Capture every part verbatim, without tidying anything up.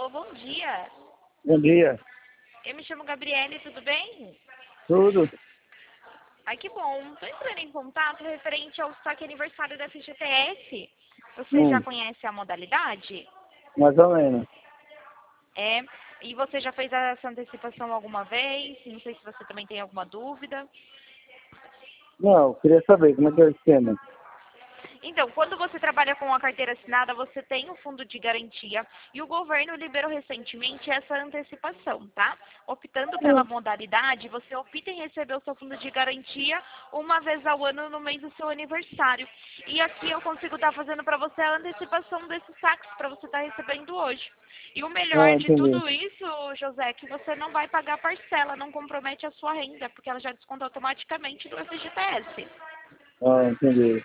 Alô, bom dia. Bom dia. Eu me chamo Gabriele, tudo bem? Tudo? Ai, que bom. Estou entrando em contato referente ao saque aniversário da F G T S. Você já Hum, conhece a modalidade? mais ou menos. É. E você já fez essa antecipação alguma vez? Não sei se você também tem alguma dúvida. Não, eu queria saber como é que é o esquema. Então, quando você trabalha com a carteira assinada, você tem um fundo de garantia e o governo liberou recentemente essa antecipação, tá? Optando pela Hum. modalidade, você opta em receber o seu fundo de garantia uma vez ao ano no mês do seu aniversário. E aqui eu consigo estar fazendo para você a antecipação desses saques para você estar recebendo hoje. E o melhor Ah, de entendi. tudo isso, José, é que você não vai pagar parcela, não compromete a sua renda, porque ela já desconta automaticamente do F G T S. Ah, entendi.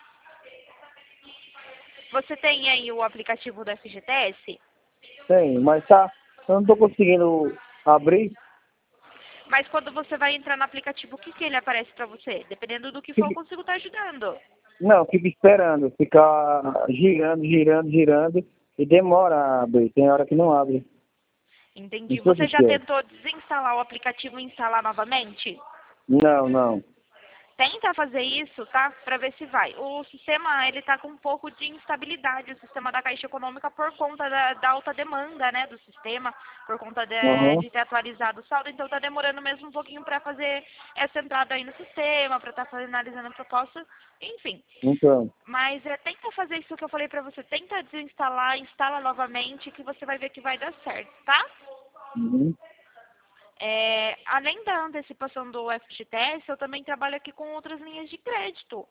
Você tem aí o aplicativo do F G T S? Tem, mas tá. Eu não tô conseguindo abrir. Mas quando você vai entrar no aplicativo, o que, que ele aparece para você? Dependendo do que for, eu Fico- consigo estar ajudando. Não, fico esperando. Ficar girando, girando, girando. E demora a abrir. Tem hora que não abre. Não Entendi. sei o Você que já que é. tentou desinstalar o aplicativo e instalar novamente? Não, não. Tenta fazer isso, tá? Para ver se vai. O sistema, ele tá com um pouco de instabilidade, o sistema da Caixa Econômica, por conta da, da alta demanda, né, do sistema, por conta de, Aham. de ter atualizado o saldo. Então tá demorando mesmo um pouquinho para fazer essa entrada aí no sistema, para estar finalizando a proposta, enfim. Então. Mas é, tenta fazer isso que eu falei pra você. Tenta desinstalar, instala novamente, que você vai ver que vai dar certo, tá? Uhum. É, além da antecipação do F G T S, eu também trabalho aqui com outras linhas de crédito.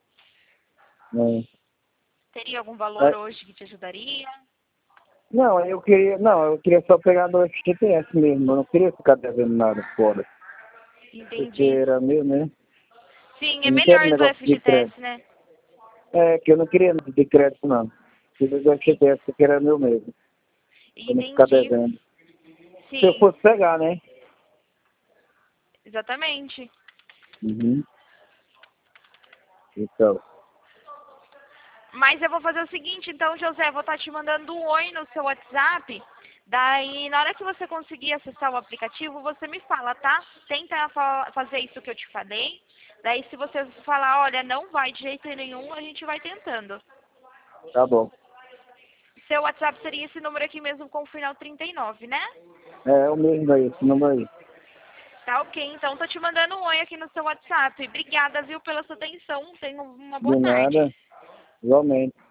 Teria algum É. valor É, hoje que te ajudaria? não, eu queria. Não, eu queria só pegar do F G T S mesmo. Eu não queria ficar devendo nada fora. Porque Entendi. era meu, né? Sim, é Eu não quero melhor do negócio de crédito. F G T S, né? É, que eu não queria de crédito, não. Queria do F G T S, porque era meu mesmo. Pra não ficar Entendi. devendo. Se eu Sim, fosse pegar, né? exatamente. Uhum. Então. Mas eu vou fazer o seguinte, então, José, vou estar te mandando um oi no seu WhatsApp. Daí, na hora que você conseguir acessar o aplicativo, você me fala, tá? Tenta fa- fazer isso que eu te falei. Daí, se você falar, olha, não vai de jeito nenhum, a gente vai tentando. Tá bom. Seu WhatsApp seria esse número aqui mesmo com o final trinta e nove, né? É, é o mesmo aí, esse número aí. Tá ok, então tô te mandando um oi aqui no seu WhatsApp. Obrigada, viu, pela sua atenção. Tenha uma boa De tarde. nada. Igualmente.